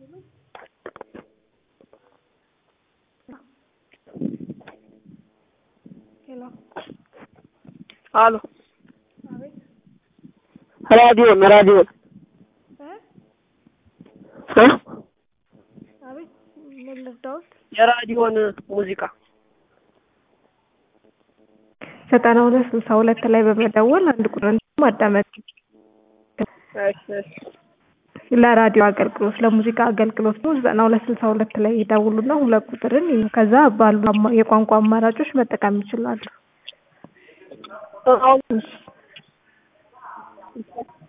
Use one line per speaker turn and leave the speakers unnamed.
Hello.
Aló.
A ver.
Radio.
A ver, me los dos.
የራዲዮን ሙዚቃ
9262 ላይ በመደወል አንድ ቁጥር ማዳመጥ ለራዲዮ አገልግሎት ለሙዚቃ አገልግሎት ነው 9262 ላይ ይደውሉና ሁለት ቁጥርን ከዛ ባሉ የቋንቋ አማራጮች መጠቀም ይችላሉ።